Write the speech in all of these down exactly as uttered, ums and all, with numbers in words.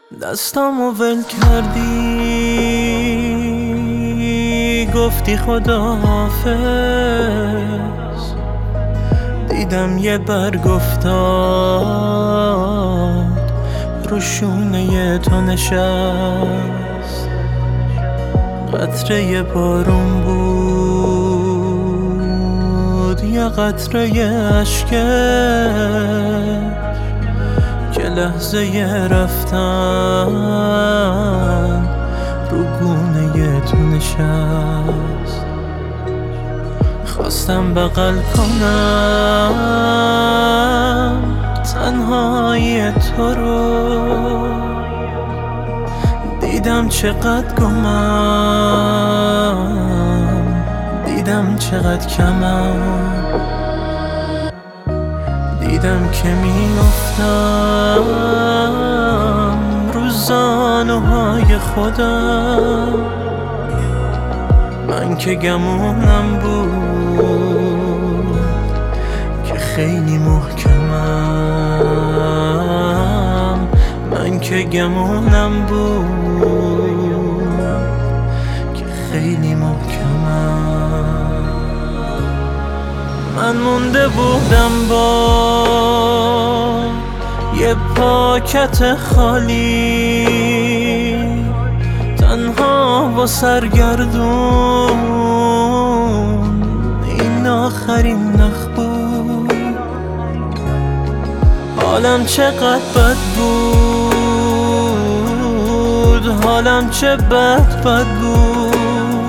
دستامو ول کردی، گفتی خداحافظ. دیدم یه برگ افتاد رو شونه تو نشست. قطره بارون بود یا قطره اشکت که لحظه رفتن رو گونه تو نشست. خواستم بغل کنم تنهایی تو رو، دیدم چقدر گمم، دیدم چقدر کمم. دیدم که میافتم رو زانوهای خودم. من که گمونم بود که خیلی محکمم. من که گمونم بود که خیلی محکمم. من مونده بودم با یه پاکت خالی، تنها و سرگردون. این آخرین نخ بود. حالم چقدر بد بود، حالم چه بد بد بود.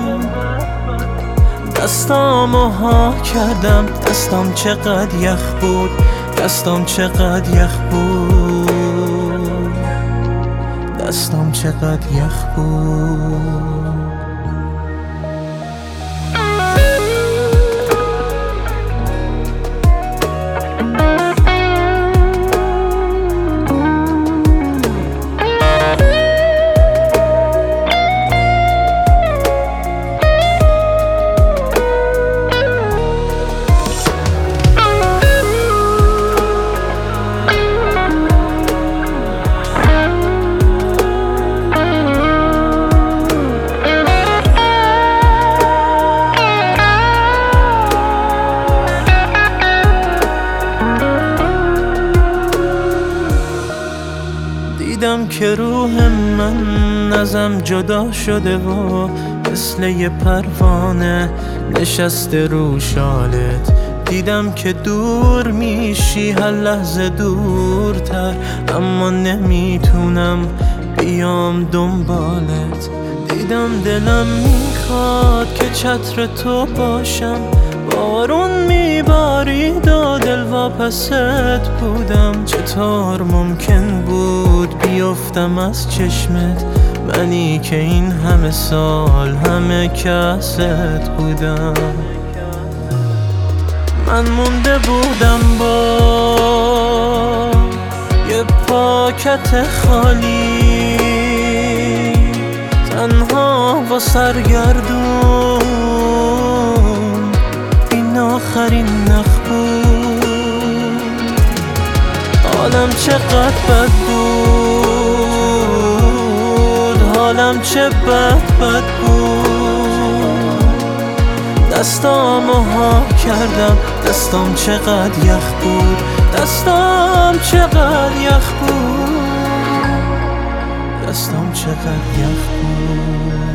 دستامو ها کردم، دستام چقدر یخ بود، دستام چقدر یخ بود، دستام چقدر یخ بود. دیدم که روح من ازم جدا شده و مثل یه پروانه نشسته رو شالت. دیدم که دور میشی هر لحظه دورتر، اما نمیتونم بیام دنبالت. دیدم دلم میخواد که چتر تو باشم، بارون میبارید و دل واپست بودم. چطور ممکن بود بیفتم از چشمت، منی که این همه سال همه کست بودم. من مونده بودم با یه پاکت خالی، تنها و سرگردون. این آخرین نخ بود. حالم چقدر بد بود، حالم چه بد بد بود. دستامو ها کردم، دستام چقدر یخ بود، دستام چقدر یخ بود، دستام چقدر یخ بود.